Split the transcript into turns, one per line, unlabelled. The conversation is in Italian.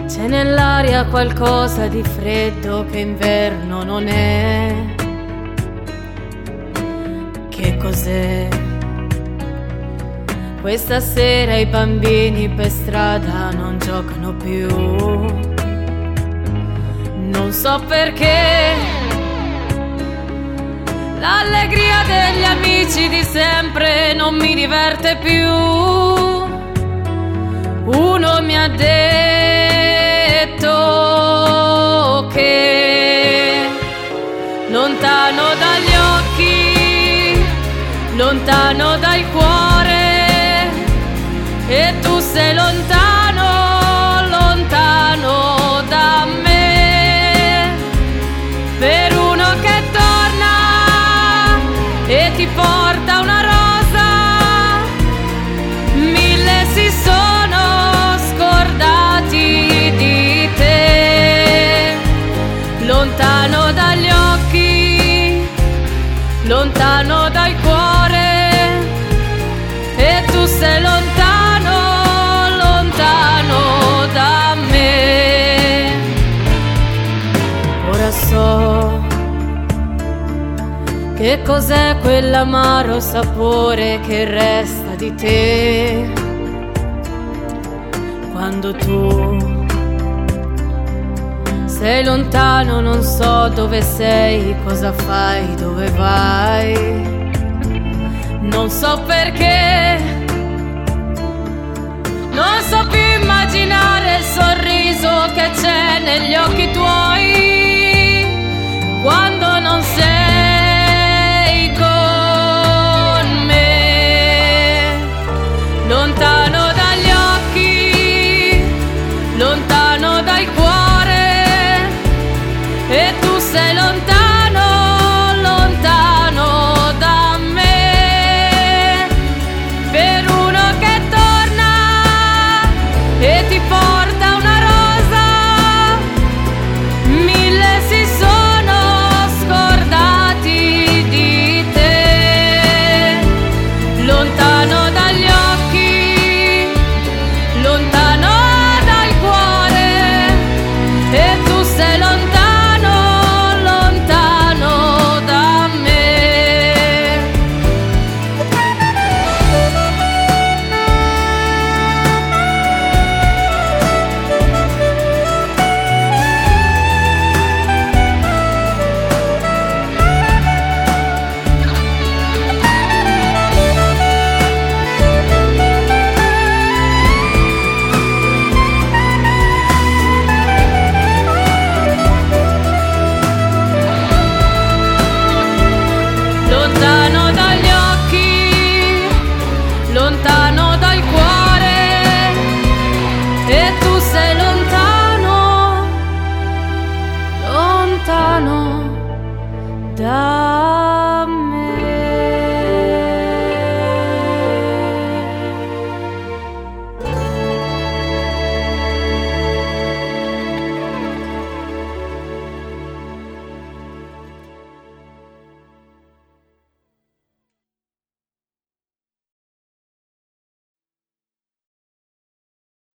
C'è nell'aria qualcosa di freddo che inverno non è. Che cos'è? Questa sera i bambini per strada non giocano più. Non so perché l'allegria degli amici di sempre non mi diverte più. Uno mi ha detto che lontano dagli occhi, lontano dal cuore, e tu sei lontano, lontano da me. Per uno che torna e ti porta una rosa, mille si sono scordati di te. Lontano dagli occhi, lontano dal cuore, e tu sei lontano, lontano da me. Ora so che cos'è quell'amaro sapore che resta di te quando tu sei lontano. Non so dove sei, cosa fai, dove vai. Non so perché, non so più immaginare